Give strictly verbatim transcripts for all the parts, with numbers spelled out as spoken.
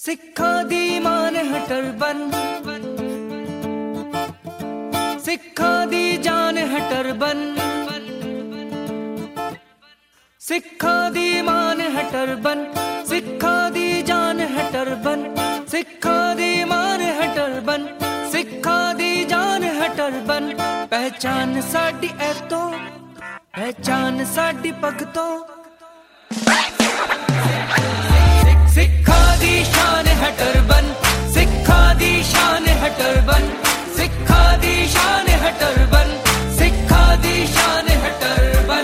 ਸਿੱਖਾਂ ਦੀ ਮਾਨ ਹੈ ਟਰਬਨ, ਸਿੱਖਾਂ ਦੀ ਜਾਨ ਹੈ ਟਰਬਨ, ਸਿੱਖਾਂ ਦੀ ਮਾਨ ਹੈ ਟਰਬਨ, ਸਿੱਖਾਂ ਦੀ ਜਾਨ ਹੈ ਟਰਬਨ, ਸਿੱਖਾਂ ਦੀ ਮਾਨ ਹੈ ਟਰਬਨ, ਸਿੱਖਾਂ ਦੀ ਜਾਨ ਹੈ ਟਰਬਨ। ਪਹਿਚਾਨ ਸਾਡੀ ਐ ਤੋਂ, ਪਹਿਚਾਨ ਸਾਡੀ ਪੱਗ ਤੋਂ, ਸਿੱਖਾਂ ਦੀ ਸ਼ਾਨ ਹੈ ਟਰਬਨ, ਸਿੱਖਾਂ ਦੀ ਸ਼ਾਨ ਹੈ ਟਰਬਨ, ਸਿੱਖਾਂ ਦੀ ਸ਼ਾਨ ਹੈ ਟਰਬਨ, ਸਿੱਖਾਂ ਦੀ ਸ਼ਾਨ ਹੈ ਟਰਬਨ।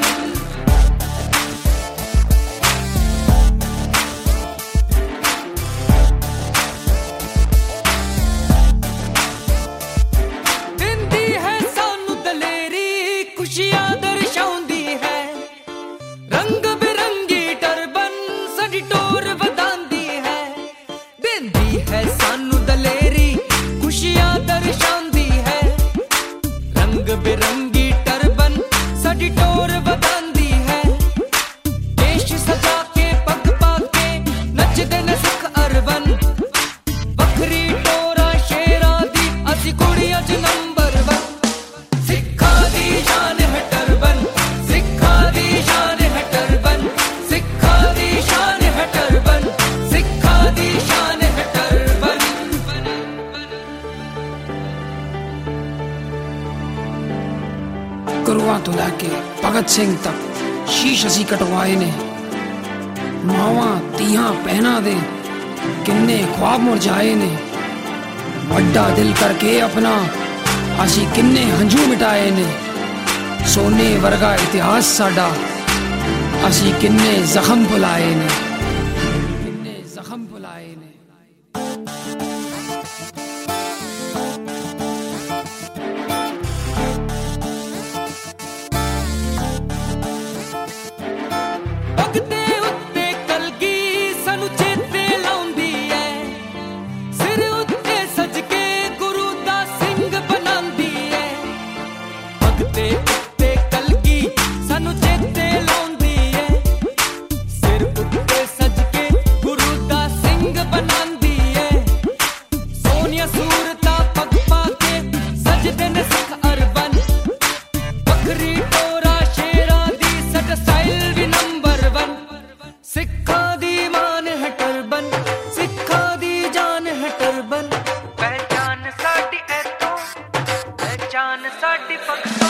ਦਿੰਦੀ ਹੈ ਸਾਨੂੰ ਦਲੇਰੀ, ਖੁਸ਼ੀਆਂ ਦਰਸਾਉਂਦੀ ਹੈ, ਰੰਗ ਬਿਰੰਗੀ ਟਰਬਨ ਸਾਡੀ ਟੋਰ ਵਧਾਉਂਦੀ ਹੈ। ਦਿੰਦੀ ਹੈ ਸਾਨੂੰ ਦਲੇਰੀ, ਖੁਸ਼ੀਆਂ ਦਰਸਾਉਂਦੀ ਹੈ, ਰੰਗ ਬਿਰੰਗੀ ਟਰਬਨ ਸਾਡੀ ਟੋਰ ਵਧਾਉਂਦੀ ਹੈ। ਦੇਸ਼ ਸਜਾ ਕੇ ਪੱਗ ਪਾ ਕੇ ਨੱਚਦੇ ਨੇ ਸਿੱਖ ਅਰਬਨ, ਵੱਖਰੀ ਟੋਰਾ ਸ਼ੇਰਾਂ ਦੀ ਅਸੀਂ ਕੁੜੀਆਂ ਚ ਨੰਬਰ ਵਨ। ਸਿੱਖਾਂ ਦੀ ਸ਼ਾਨ ਹੈ ਟਰਬਨ, ਸਿੱਖਾਂ ਦੀ ਸ਼ਾਨ ਹੈ ਟਰਬਨ, ਸਿੱਖਾਂ ਦੀ ਸ਼ਾਨ ਹੈ ਟਰਬਨ, ਸਿੱਖਾਂ ਦੀ ਸ਼ਾਨ ਹੈ ਟਰਬਨ। ਗੁਰੂਆਂ ਤੋਂ ਲੈ ਕੇ ਭਗਤ ਸਿੰਘ ਤੱਕ ਸ਼ੀਸ਼ ਅਸੀਂ ਕਟਵਾਏ ਨੇ, ਮਾਵਾਂ ਧੀਆਂ ਭੈਣਾਂ ਦੇ ਕਿੰਨੇ ख्वाब ਮੁਰਝਾਏ ਨੇ। ਵੱਡਾ ਦਿਲ ਕਰਕੇ ਆਪਣਾ ਅਸੀਂ ਕਿੰਨੇ ਹੰਝੂ ਮਿਟਾਏ ਨੇ। ਸੋਨੇ ਵਰਗਾ ਇਤਿਹਾਸ ਸਾਡਾ, ਅਸੀਂ ਕਿੰਨੇ ਜ਼ਖਮ ਭੁਲਾਏ ਨੇ, ਕਿੰਨੇ ਜ਼ਖਮ ਭੁਲਾਏ ਨੇ। ਪੱਗ ਦੇ ਉੱਤੇ ਕਲਗੀ ਸਾਨੂੰ ਚੇਤੇ ਲਾਉਂਦੀ ਐ, ਸਿਰ ਉੱਤੇ ਸਜ ਕੇ ਗੁਰੂ ਦਾ ਸਿੰਘ ਬਣਾਉਂਦੀ ਐ। ਪੱਗ ਦੇ ਉੱਤੇ ਕਲਗੀ ਸਾਨੂੰ ਚੇਤੇ ਲਾਉਂਦੀ ਐ, ਸਿਰ ਉੱਤੇ ਸਜ ਕੇ ਗੁਰੂ ਦਾ ਸਿੰਘ ਬਣਾਉਂਦੀ ਐ। ਸੋਹਣੀਆਂ ਸੂਰਤਾਂ ਪੱਗ ਪਾ ਕੇ ਸਜਦੇ ਨੇ ਸਿੱਖ ਅਰਬਨ, ਵੱਖਰੀ ਟੋਰਾ ਸ਼ੇਰਾਂ ਦੀ ਸਾਡਾ ਸਟਾਈਲ ਵੀ ਨੰਬਰ ਵਨ। ਸਿੱਖਾਂ ਦੀ ਮਾਨ ਹੈ ਟਰਬਨ, ਸਿੱਖਾਂ ਦੀ ਜਾਨ ਹੈ ਟਰਬਨ। ਪਹਿਚਾਨ ਸਾਡੀ ਐ ਤੋਂ, ਪਹਿਚਾਨ ਸਾਡੀ ਪੱਗ